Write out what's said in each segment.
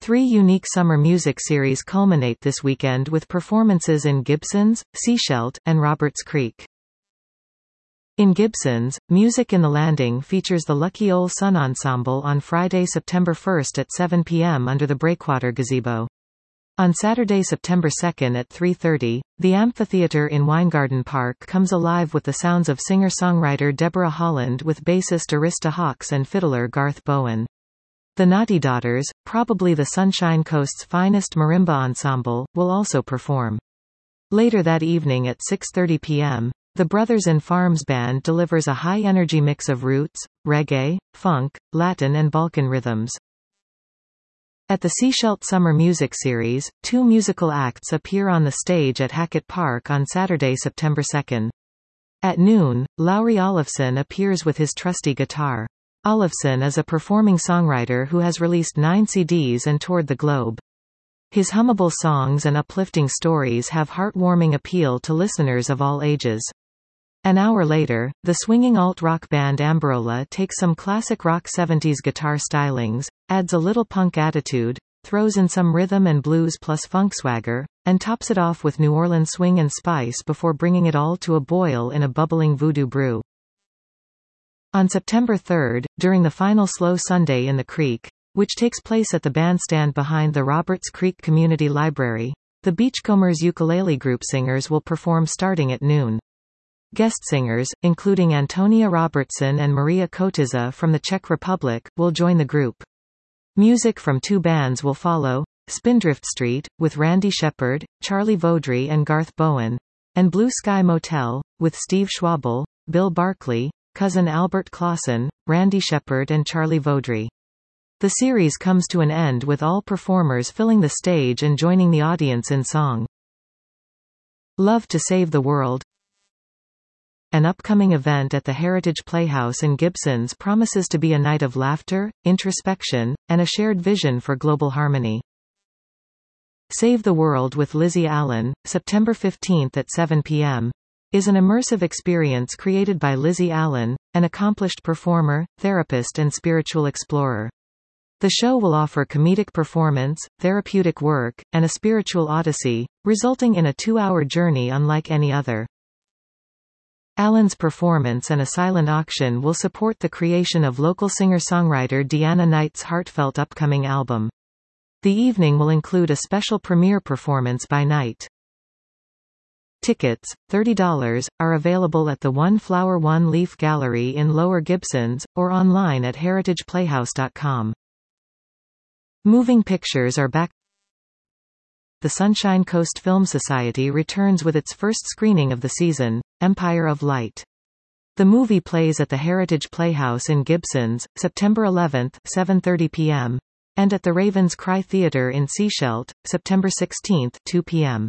3 unique summer music series culminate this weekend with performances in Gibsons, Sechelt, and Roberts Creek. In Gibsons, Music in the Landing features the Lucky Ole Sun Ensemble on Friday, September 1 at 7 p.m. under the Breakwater Gazebo. On Saturday, September 2 at 3:30, the amphitheater in Weingarten Park comes alive with the sounds of singer-songwriter Deborah Holland with bassist Arista Hawks and fiddler Garth Bowen. The Naughty Daughters, probably the Sunshine Coast's finest marimba ensemble, will also perform. Later that evening at 6:30 p.m., the Brothers in Farms Band delivers a high-energy mix of roots, reggae, funk, Latin and Balkan rhythms. At the Sechelt Summer Music Series, 2 musical acts appear on the stage at Hackett Park on Saturday, September 2. At noon, Lowry Olafson appears with his trusty guitar. Olafson is a performing songwriter who has released 9 CDs and toured the globe. His hummable songs and uplifting stories have heartwarming appeal to listeners of all ages. An hour later, the swinging alt-rock band Ambrola takes some classic rock 70s guitar stylings, adds a little punk attitude, throws in some rhythm and blues plus funk swagger, and tops it off with New Orleans swing and spice before bringing it all to a boil in a bubbling voodoo brew. On September 3, during the final Slow Sunday in the Creek, which takes place at the bandstand behind the Roberts Creek Community Library, the Beachcombers Ukulele Group singers will perform starting at noon. Guest singers, including Antonia Robertson and Maria Kotyza from the Czech Republic, will join the group. Music from 2 bands will follow, Spindrift Street, with Randy Shepard, Charlie Vaudry and Garth Bowen, and Blue Sky Motel, with Steve Schwabel, Bill Barkley, cousin Albert Clausen, Randy Shepard and Charlie Vaudry. The series comes to an end with all performers filling the stage and joining the audience in song. Love to Save the World. An upcoming event at the Heritage Playhouse in Gibsons promises to be a night of laughter, introspection, and a shared vision for global harmony. Save the World with Lizzie Allen, September 15 at 7 p.m., is an immersive experience created by Lizzie Allen, an accomplished performer, therapist and spiritual explorer. The show will offer comedic performance, therapeutic work, and a spiritual odyssey, resulting in a 2-hour journey unlike any other. Allen's performance and a silent auction will support the creation of local singer-songwriter Deanna Knight's heartfelt upcoming album. The evening will include a special premiere performance by Knight. Tickets, $30, are available at the One Flower One Leaf Gallery in Lower Gibsons, or online at heritageplayhouse.com. Moving pictures are back. The Sunshine Coast Film Society returns with its first screening of the season, Empire of Light. The movie plays at the Heritage Playhouse in Gibsons, September 11, 7:30 p.m., and at the Ravens Cry Theatre in Sechelt, September 16, 2 p.m.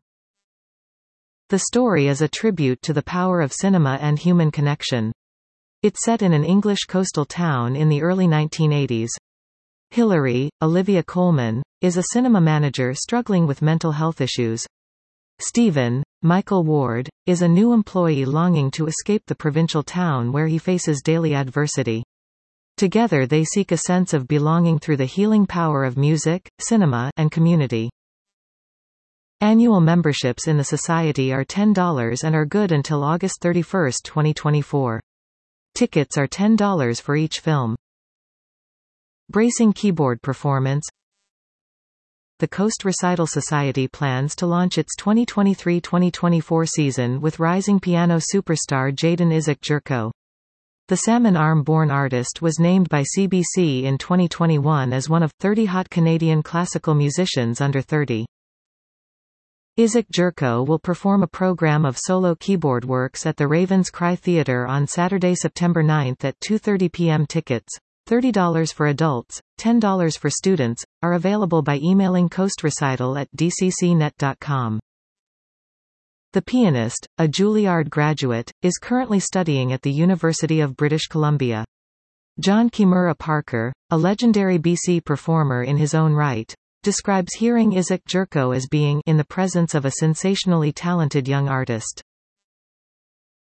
The story is a tribute to the power of cinema and human connection. It's set in an English coastal town in the early 1980s. Hilary, Olivia Colman, is a cinema manager struggling with mental health issues. Stephen, Michael Ward, is a new employee longing to escape the provincial town where he faces daily adversity. Together they seek a sense of belonging through the healing power of music, cinema, and community. Annual memberships in the society are $10 and are good until August 31, 2024. Tickets are $10 for each film. Bracing keyboard performance. The Coast Recital Society plans to launch its 2023-2024 season with rising piano superstar Jaden Isaac Jerko. The Salmon Arm-born artist was named by CBC in 2021 as one of 30 hot Canadian classical musicians under 30. Isaac Jerko will perform a program of solo keyboard works at the Ravens Cry Theatre on Saturday, September 9 at 2:30 p.m. Tickets, $30 for adults, $10 for students, are available by emailing coastrecital@dccnet.com. The pianist, a Juilliard graduate, is currently studying at the University of British Columbia. John Kimura Parker, a legendary BC performer in his own right, describes hearing Isaac Jerko as being in the presence of a sensationally talented young artist.